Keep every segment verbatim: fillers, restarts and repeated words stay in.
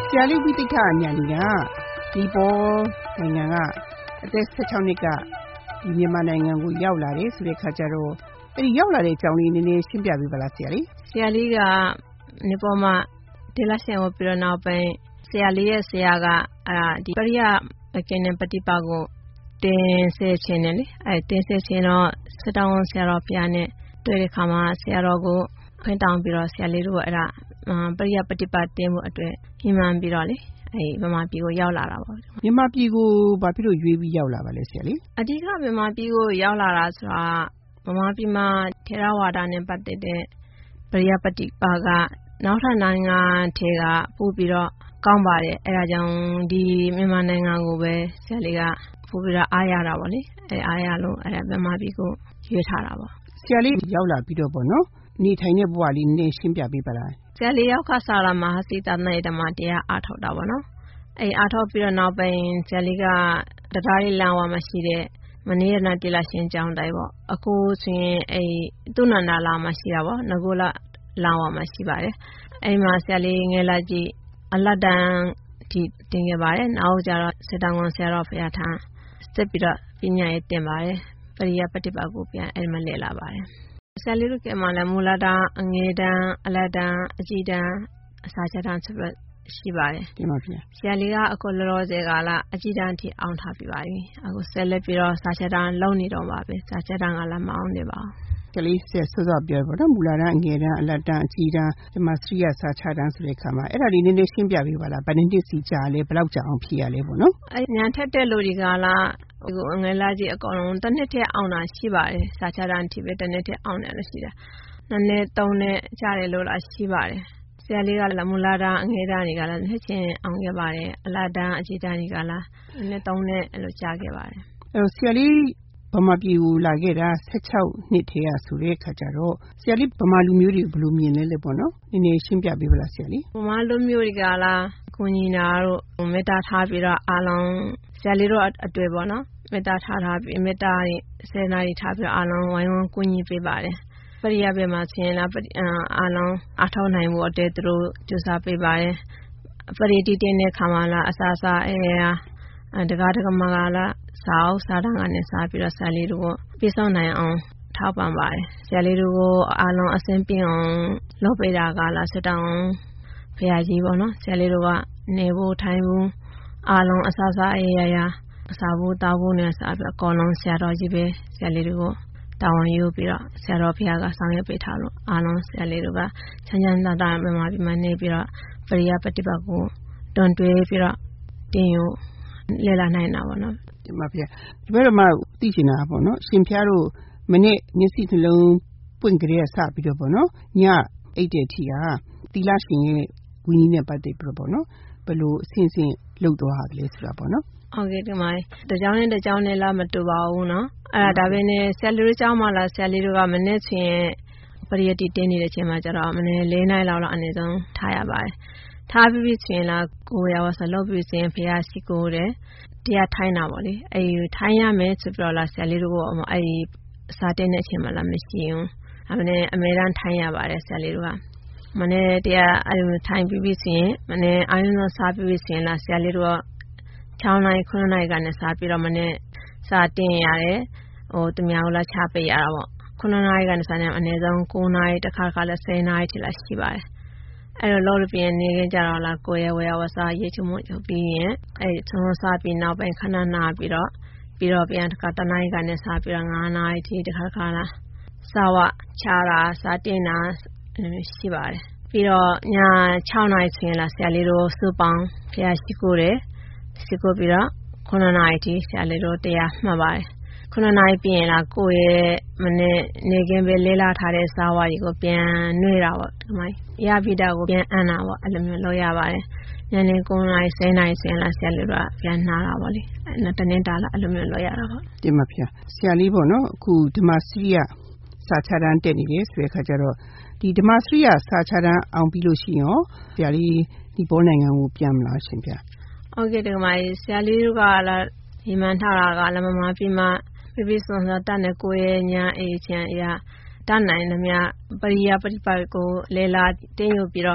ဆရာလေးဝိသိက္ခအညာဏီကဒီပေါ်နိုင်ငံကအသက်ဆယ်ခြောက်နှစ်ကဒီမြန်မာနိုင်ငံကိုရောက်လာတယ်ဆိုတဲ့ခါကျတော့အဲ့ဒီရောက်လာတဲ့အကြောင်းလေးနည်းနည်းရှင်းပြပေးပါလားဆရာလေးဆရာလေးကနေပေါ်မှာဒီလရှင်ကိုပြီးတော့နောက်ပိုင်းဆရာလေးရဲ့ဆရာကအာဒီပရိယမကင်းတဲ့ပฏิပါကိုတင်ဆက်ခြင်းနဲ့လေအဲတင်ဆက်ခြင်းတော့စတောင်းဆရာတော်ဘုရားနဲ့တွေ့တဲ့ခါမှာဆရာတော်ကိုခွင့်တောင်းပြီးတော့ဆရာလေးတို့ကအဲ့ဒါပရိယပฏิပါတင်မှုအတွက်ဟိမှန်ပြီးတော့လေအဲမြန်မာပြည်ကိုရောက်လာတာပေါ့မြန်မာပြည်ကိုဘာဖြစ်လို့ရွေးပြီးရောက်လာပါလဲဆရာလေးအဓိကမြန်မာပြည်ကိုရောက်လာတာဆိုတာမြန်မာပြည်မှာထေရဝါဒနဲ့ပတ်သက်တဲ့ပရိယပฏิပါကနောက်ထပ်နိုင်ငံထဲကပို့ပြီးတော့ကောင်းပါတယ်အဲဒါကြောင့်ဒီမြန်မာနိုင်ငံကိုပဲဆရာလေးကပို့ပြီးတော့အားရတာပေါ့လေအဲအားရလို့အဲမြန်မာပြည်ကိုရွေးထားတာပေါ့ဆရာလေးရောက်လာပြီးတော့ပေါ့နော်နေထိုင်တဲ့ဘဝလေးနည်းရှင်းပြပေးပါလားဆရာလေးရောက်ခါစားလာမှာစိတ်တနဲ့ဓမ္မတရားအားထုတ်တာပေါ့နော်အဲအားထုတ်ပြီးတော့နောက်ပိုင်းဆရာလေးကတရားလေးလမ်းဝမှာရှိတဲ့မနေ့ကတည်းကရှင်ကြောင်းတိုင်းပေါ့အခုဆိုရင်အဲသူနန္ဒာလာမှာရှိတာပေါ့ငကိုလာလောင်းဝမှာရှိပါတယ်အဲ့မှာဆရာလေးငယ်လာကြည့်အလတ်တန်းဒီတင်ခဲ့ပါတယ်နောက်ကြတော့စတောင်းဝန်ဆရာတော်ဘုရားထံဆက်ပြီးတော့ပညာရေးတင်ပါတယ်ပရိယပฏิပါကိုပြန်အဲ့မှာလဲလာပါတယ်ဆရာလေးတို့ကမှလည်းမူလတန်းအငယ်တန်းအလတ်တန်းအကြီးတန်းအစာချတန်းဆိုပြီးရှိပါတယ်တင်ပါဗျာဆရာလေးကအခုလောလောဆယ်ကလာအကြီးတန်းထိအောင်ထားပြီးပါပြီအခုဆက်လက်ပြီးတော့စာချတန်းလုံနေတော့ပါပဲစာချတန်းကလည်းမအောင်နေပါဘူးကလေးဆက်စောစောပြောပါတော့မူလာတန်းအငယ်တန်းအလတ်တန်းအကြီးတန်းဒီမှာစရိယစာချတန်းဆိုတဲ့ခါမှာအဲ့ဒါလေးနည်းနည်းရှင်းပြပေးပါလားဗနည်းစီကြာလဲဘယ်လောက်ကြာအောင်ဖြည့်ရလဲပေါ့နော်အဲ့ညာထက်တဲ့လူတွေကလားဟိုအငယ်လာကြီးအကောင်လုံးတစ်နှစ်ထဲအောင်တာရှိပါတယ်စာချတန်းထိပဲတစ်နှစ်ထဲအောင်တယ်လို့ရှိတာနှစ်နှစ်သုံးနှစ်ကြာတယ်လို့လားရှိပါတယ်ဆရာလေးကလည်းမူလာတန်းအငယ်တန်းတွေကလည်းနှစ်ချင်းအောင်ခဲ့ပါတယ်အလတ်တန်းအကြီးတန်းတွေကလားနှစ်သုံးနှစ်အဲ့လိုကြာခဲ့ပါတယ်အဲ့တော့ဆရာလေးဗမာပြည်ကိုလာခဲ့တာဆယ်ခြောက်နှစ်ထဲကဆိုတဲ့အခါကျတော့ဆရာလေးဗမာလူမျိုးတွေဘယ်လိုမြင်လဲလဲပေါ့နော်နည်းနည်းရှင်းပြပေးပါလားဆရာလေးဗမာလူမျိုးတွေကလားကိုညီနာတို့မေတ္တာထားပြီးတော့အားလုံးဆရာလေးတို့အတွေ့ပေါ့နော်မေတ္တာထားထားပြီးမေတ္တာစေနာတွေထားပြီးတော့အားလုံးဝိုင်းဝန်းကူညီပေးပါတယ်ပရိယဘယ်မှာဆင်းလာအားလုံးအထောက်နိုင်မှုအတဲသူတို့ကြိုးစားပေးပါတယ်ပရိတိတင်တဲ့ခါမှလားအစားစားအဲတကားတကမကလားစာအုပ်စာတမ်းကနေစာပြီးတော့ဆရာလေးတို့ကိုပြည့်စုံနိုင်အောင်ထောက်ပံ့ပါတယ်ဆရာလေးတို့ကိုအားလုံးအဆင်ပြေအောင်လုပ်ပေးတာကလားစတောင်းဖရာကြီးပေါ့နော်ဆရာလေးတို့ကနေဖို့ထိုင်ဖို့အားလုံးအစားစားအရာရာအစာဖို့တောက်ဖို့နဲ့စားပြီးအကုန်လုံးဆရာတော်ကြီးပဲဆရာလေးတို့ကိုတာဝန်ယူပြီးတော့ဆရာတော်ဖရာကဆောင်ရွက်ပေးထားလို့အားလုံးဆရာလေးတို့ကချမ်းချမ်းသာသာမြန်မာပြည်မှာနေပြီးတော့ပရိယပฏิပါကိုတွန်တွဲပြီးတော့တင်ယူလေ့လာနိုင်တာပေါ့နော်ဒီမှာဗျာဒီဘက်မှာသိချင်တာပေါ့နော်ရှင်ဖျားတို့မနေ့မျက်စိနှလုံးပွင့်ကြတဲ့စပြီးတော့ပေါ့နော်ညအိတ်တဲ့ထီကသီလရှင်ရဲ့ဝီနည်းနဲ့ပတ်သက်ပြီးတော့ပေါ့နော်ဘယ်လိုအဆင့်ဆင့်လှုပ်သွားတာလဲဆိုတာပေါ့နော်ဟုတ်ကဲ့ဒီမှာတကြောင်နဲ့တကြောင်နဲ့လားမတူပါဘူးနော်အဲ့ဒါဒါပဲနဲ့ဆယ်လူကျောင်းမှလားဆယ်လူကမနေ့ချင်းပရိယတိတင်းနေတဲ့အချိန်မှာကျတော့မနေ့လေးနိုင်လောက်တော့အနေဆုံးထားရပါတယ်ထားပြီးပြီးချင်းလားကိုရဝဆလုပ်ပြီးချင်းဖះရှိကိုတယ်တရားထိုင်းတာပေါ့လေအဲထိုင်းရမယ်ဆိုပြီးတော့လားဆရာလေးတို့ကအဲစာတင်တဲ့အချိန်မှလားမရှိဘူးအမနဲ့အမေရန်ထိုင်းရပါတယ်ဆရာလေးတို့ကမနေ့တရားအဲထိုင်းပြီးပြီးချင်းမနေ့အာရုံစစာပြီးပြီးချင်းလားဆရာလေးတို့က၆နိုင်ခုနှစ်နိုင်ကနေစာပြီးတော့မနေ့စာတင်ရတယ်ဟိုတမြောင်လားချပေးရတာပေါ့ခုနှစ်နိုင်ကနေစာနေအနည်းဆုံး၉နိုင်တစ်ခါခါလဲ၁၀နိုင်ထိလားရှိပါတယ်အဲ့တော့လောပြင်းနေကြတော့လားကိုရဲဝဲဝဆာရေးချုံချုပ်ပြီးရင်အဲ့ထုံးစားပြီးနောက်ပိုင်းခဏနာပြီးတော့ပြီးတော့ပြန်တစ်ခါတနိုင်ကနေစားပြီးတော့၅နိုင်ထိတစ်ခါခါလားစာဝချတာစာတင်တာရှိပါတယ်ပြီးတော့ည၆နိုင်ဆိုရင်လားဆရာလေးတို့စုပေါင်းဖျားရှိကိုတယ်ရှိကိုပြီးတော့ခုနှစ်နိုင်ထိဆရာလေးတို့တရားမှတ်ပါတယ်ခုနှစ်နိုင်ပြင်လားကိုရဲ့မနေ့နေကင်းပဲလေးလာထားတဲ့စာဝါကြီးကိုပြန်နှွေးတာပေါ့ဒီမိုင်းရပိတာကိုပြန်အံ့တာပေါ့အဲ့လိုမျိုးလုပ်ရပါတယ်ညနေ၉နိုင်၁၀နိုင်ဆိုရင်လားဆရာလေးတို့ကပြန်နှားတာပေါ့လေအဲ့တနေ့တာလားအဲ့လိုမျိုးလုပ်ရတာပေါ့ဒီမှာဖျားဆရာလေးပေါ့နော်အခုဓမ္မစရိယစာချတန်းတက်နေတယ်ဆိုတဲ့အခါကျတော့ဒီဓမ္မစရိယစာချတန်းအောင်ပြီးလို့ရှိရင်ဆရာလေးဒီပေါ်နိုင်ငံကိုပြန်မလားရှင်ဖျားဟုတ်ကဲ့ဒီမှာဆရာလေးတို့ကလည်းဒီမှန်ထားတာကလည်းမမပြီးမှပြပြစွန်စွာတတ်နေကိုရဲ့ညာအေးချမ်းအရာတတ်နိုင်သမျှပရိယပฏิပတ်ကိုလေလာတင်းယူပြီးတော့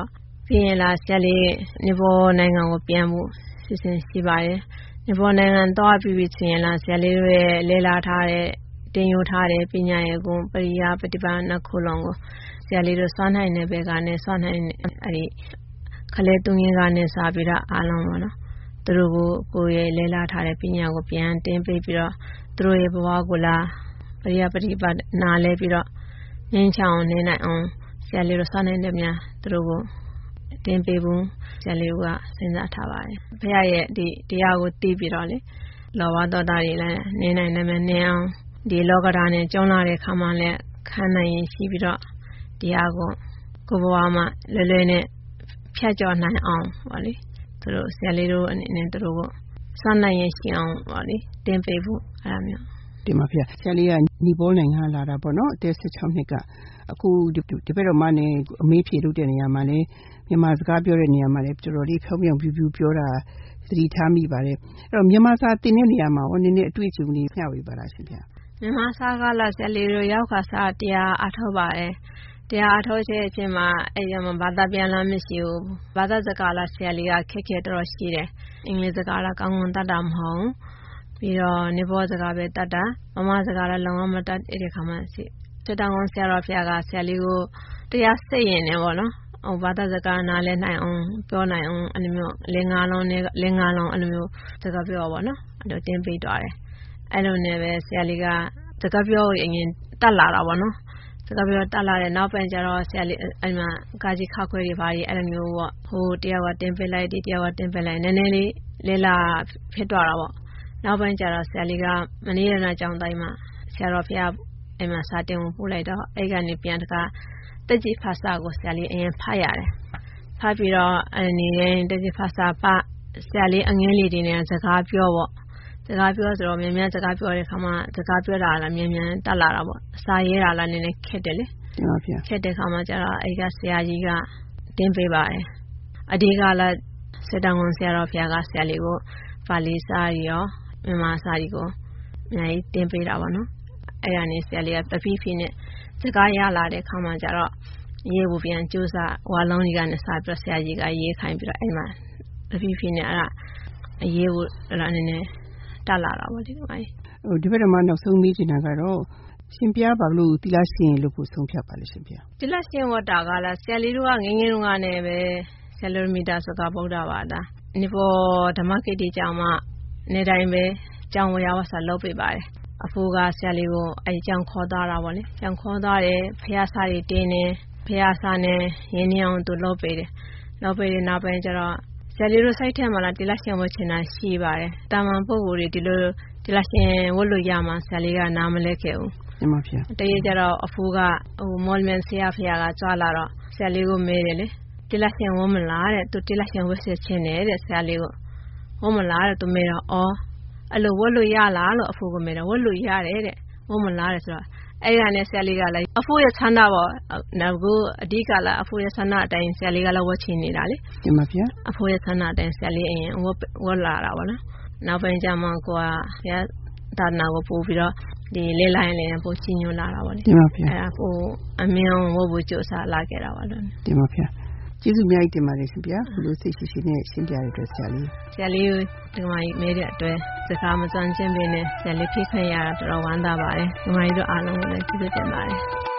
ပြီးရင်လာဆရာလေးနေပေါ်နိုင်ငံကိုပြန်ဖို့စီစဉ်ရှိပါတယ်နေပေါ်နိုင်ငံသွားပြီးပြီဆိုရင်လာဆရာလေးတို့ရဲ့လေ့လာထားတဲ့တင်ယူထားတဲ့ပညာရေးကိုပရိယာပฏิပါဏခုလုံးကိုဆရာလေးတို့စွမ်းနိုင်တဲ့ဘက်ကနေစွမ်းနိုင်အဲဒီခလေးတုံးကြီးကနေစပြီးတော့အားလုံးပေါ့နော်သူတို့ကိုကိုယ်ရဲ့လေ့လာထားတဲ့ပညာကိုပြန်တင်ပေးပြီးတော့သူတို့ရဲ့ဘဝကိုလာပရိယာပฏิပါနာလဲပြီးတော့ငင်းချောင်းနေနိုင်အောင်ဆရာလေးတို့စွမ်းနိုင်တဲ့များသူတို့ကိုတင်ပေးဖို့ဆရာလေးကစဉ်းစားထားပါတယ်။ဘုရားရဲ့ဒီတရားကိုသိပြီးတော့လေလောဘဒေါသတွေလည်းနေနိုင်နေမယ်နေအောင်ဒီလောကဓာတ်နဲ့ကျုံလာတဲ့ခါမှလည်းခံနိုင်ရင်ရှိပြီးတော့တရားကိုကိုယ်ဘဝမှာလွယ်လွယ်နဲ့ဖြတ်ကျော်နိုင်အောင်ပါလေသူတို့ဆရာလေးတို့အနေနဲ့သူတို့ကိုစွမ်းနိုင်ရင်ရှိအောင်ပါလေတင်ပေးဖို့အဲ့လိုမျိုးဒီမှာဖေဆရာလေးကနီပေါနိုင်ငံလာတာပေါ့နော်အသက်၁၆နှစ်ကအခုဒီဘက်တော့မနဲ့အမေးဖြေလုပ်တဲ့နေရာမှာလည်းမြန်မာစကားပြောတဲ့နေရာမှာလည်းတော်တော်လေးဖြောင်းဖြောင်းပြူပြူပြောတာသတိထားမိပါတယ်အဲ့တော့မြန်မာစာသင်တဲ့နေရာမှာဟောနည်းနည်းအတွေ့အကြုံလေးမျှဝေပါလားရှင်ဗျာမြန်မာစာကလာဆရာလေးတို့ရောက်ခါစားတရားအထောက်ပါတယ်တရားအထောက်တဲ့အချိန်မှာအဲ့ဒီမှာဘာသာပြန်လာမရှိဘူးဘာသာစကားလာဆရာလေးကခက်ခဲတော်ရှိတယ်အင်္ဂလိပ်စကားလာကောင်းကောင်းတတ်တာမဟုတ်ပြီးတော့နေပေါ်စကားပဲတတ်တာမမစကားလည်းလုံးဝမတတ်အဲ့ဒီခါမှစီတတောင်ကောင်ဆရာတော်ဖျားကဆရာလေးကိုတရားစိတ်ရင်နေပေါ့နော်ဟိုဘာသာစကားနားလဲနိုင်အောင်ပြောနိုင်အောင်အဲ့လိုမျိုးလင်္ကာလုံးနဲ့လင်္ကာလုံးအဲ့လိုမျိုးစကားပြောပေါ့နော်အဲ့လိုတင်ပေးသွားတယ်အဲ့လိုနဲ့ပဲဆရာလေးကစကားပြောရင်တက်လာတာပေါ့နော်စကားပြောတက်လာတဲ့နောက်ပိုင်းကျတော့ဆရာလေးအဲ့မှာကာကြီးခောက်ခွဲတွေပါရီအဲ့လိုမျိုးပေါ့ဟိုတရားကတင်ပေးလိုက်ဒီတရားကတင်ပေးလိုက်နည်းနည်းလေးလဲလာဖြစ်သွားတာပေါ့နောက်ပိုင်းကျတော့ဆရာလေးကမနေ့ကကြောင်းတိုင်းမှာဆရာတော်ဖျားအဲ့မှာစာတင်ကိုပို့လိုက်တော့အဲ့ကနေပြန်တကတက်ကြီးဖာစာကိုဆရာလေးအရင်ဖတ်ရတယ်ဖတ်ပြီးတော့အနေနဲ့တက်ကြီးဖာစာဖတ်ဆရာလေးအငင်းလေးတွေနဲ့စကားပြောပေါ့စကားပြောဆိုတော့မြန်မြန်စကားပြောတဲ့ခါမှာစကားပြောတာလားမြန်မြန်တက်လာတာပေါ့စာရေးတာလားနည်းနည်းခက်တယ်လေဟုတ်ပါဗျာခက်တဲ့ခါမှာကျတော့အဲ့ကဆရာကြီးကတင်ပေးပါတယ်အဒီကလည်းစတန်ဝန်ဆရာတော်ဖျားကဆရာလေးကိုပါဠိစာရောမြန်မာစာရီကိုအများကြီးတင်ပေးတာပေါ့နော်အဲ့ဒါနဲ့ဆရာလေးကတပည့်ဖြစ်နေစကားရလာတဲ့ခါမှကျတော့ရေးဖို့ပြန်ကြိုးစားဝါလုံးကြီးကနေစာပြဆရာကြီးကရေးခိုင်းပြီးတော့အဲ့မှာတပည့်ဖြစ်နေအဲ့ဒါအရေးကိုအဲ့ဒါအနေနဲ့တက်လာတာပေါ့ဒီမှာဟိုဒီဘက်မှာနောက်ဆုံးမေးချင်တာကတော့ရှင်ပြဘာလို့သီလရှင်လို့ကိုဆုံးဖြတ်ပါလဲရှင်ပြသီလရှင်ဝတ္တာကလည်းဆရာလေးတို့ကငငယ်တုန်းကနေပဲဆယ်လိုမီတာစကားဗုဒ္ဓဘာသာဒီပေါ်ဓမ္မကိတ္တိကျောင်းမှာနေတိုင်းပဲကျောင်းဝရဝဆလုပ်ပေးပါတယ်အဖိုးကဆရာလေးကိုအဲကျောင်းခေါ်သားတာပေါ့လေကျောင်းခေါ်သားတယ်ဖះစာတွေတင်းနေဖះစာနဲ့ရင်းနှီးအောင်သူလုပ်ပေးတယ်လုပ်ပေးတဲ့နောက်ပိုင်းကျတော့ဆရာလေးတို့စိုက်ထဲမှာလာတိလရှင်ဝတ်ချင်တာရှိပါတယ်တာမန်ပုဂ္ဂိုလ်တွေဒီလိုတိလရှင်ဝတ်လို့ရမှာဆရာလေးကနားမလဲခဲ့ဘူးမှန်ပါဗျာတရေကျတော့အဖိုးကဟိုမော်လမြိုင်ဆရာဖះကကြွားလာတော့ဆရာလေးကိုမေးတယ်လေတိလရှင်ဝတ်မလားတဲ့သူတိလရှင်ဝတ်စစ်ချင်းတယ်တဲ့ဆရာလေးကိုဝတ်မလားတဲ့သူမေးတော့အော်အဲ့လိုဝတ်လို့ရလားလို့အဖိုးကမေးတော့ဝတ်လို့ရတယ်တဲ့ဝတ်မလားတဲ့ဆိုတော့အဲ့ဒါနဲ့ဆရာလေးကလည်းအဖိုးရဲ့ဆန္ဒပေါ့နောက်ကိုအဓိကလည်းအဖိုးရဲ့ဆန္ဒအတိုင်းဆရာလေးကလည်းဝတ်ချင်နေတာလေဒီမှာဗျာအဖိုးရဲ့ဆန္ဒအတိုင်းဆရာလေးအရင်ဝတ်ဝတ်လာတာပေါ့နော်နောက်ပိုင်းကျမှကိုကဆရာဒါနာကိုပို့ပြီးတော့ဒီလေးလိုင်းလေးပို့ချညွှန်လာတာပေါ့လေဒီမှာဗျာအဲ့ဒါပို့အမြင်ဝတ်ဖို့ကြိုးစားလာခဲ့တာပါလို့ဒီမှာဗျာကျေးဇူးများတင်ပါတယ်ရှင်ဗျာဘလို့စိတ်ရှိရှိနဲ့ရှင်းပြရတဲ့အတွက်ဆရာလေးဆရာလေးဒီမှာမဲတဲ့အတွက်စကားမစွမ်းချင်းပင်နဲ့ဆရာလေးဖိခွင့်ရတာတော်တော်ဝမ်းသာပါတယ်ဒီမှာတို့အားလုံးကိုလည်းကျေးဇူးတင်ပါတယ်